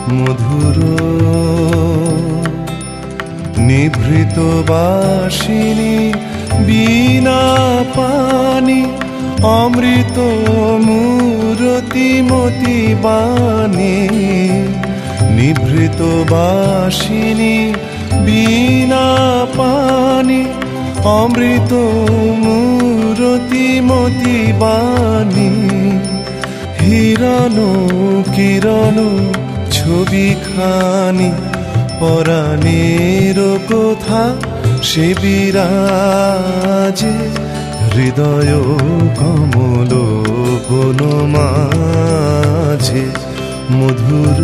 মধুর নিভৃত বাসিনী বীণা পানি অমৃত মূরতি মতি বাণী নিভৃত বাসিনী বীণা পানি অমৃত মূরতি মতি বাণী হিরণ কিরণ ছবি খানি পরাণের কথা সে বিরাজে হৃদয় কমল বন মাঝে মধুর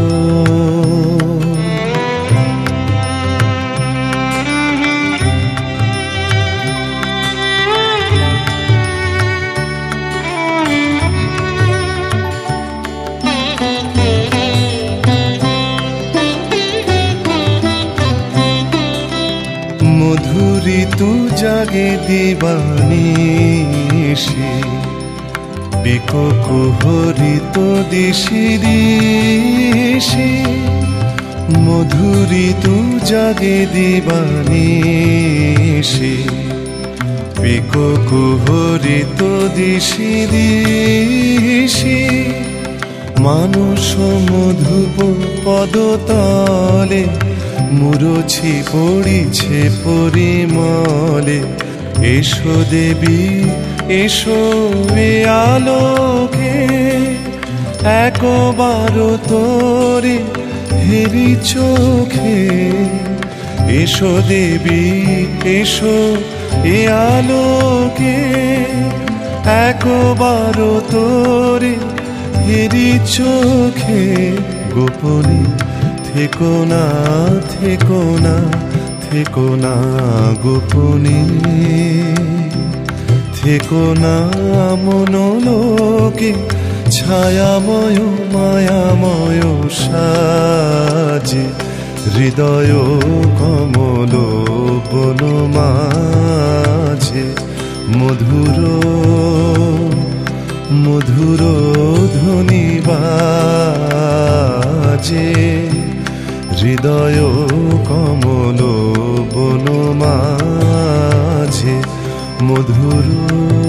মধুরী তু জাগে দিবানিশি পিকো কুহরিত দিশি দিশি মধুরী তু জাগে দিবানিশি পিকো কুহরিত দিশি দিশি মানুষ মধুপ পদতলে মুরছি পড়িছে পরিমলে এসো দেবী এসো এ আলোকে একবার তোরে হেরি চোখে এসো দেবী এসো এ আলোকে একবার তোরে হেরি চোখে গোপনে থেকো না থেকো না থেকো না গোপনে থেকো না মনোলোকে ছায়াময় মায়াময় সাজে হৃদয় কমল বন মাঝে মধুর মধুর ধ্বনি বাজে হৃদয় কমল বন মাঝে মধুর।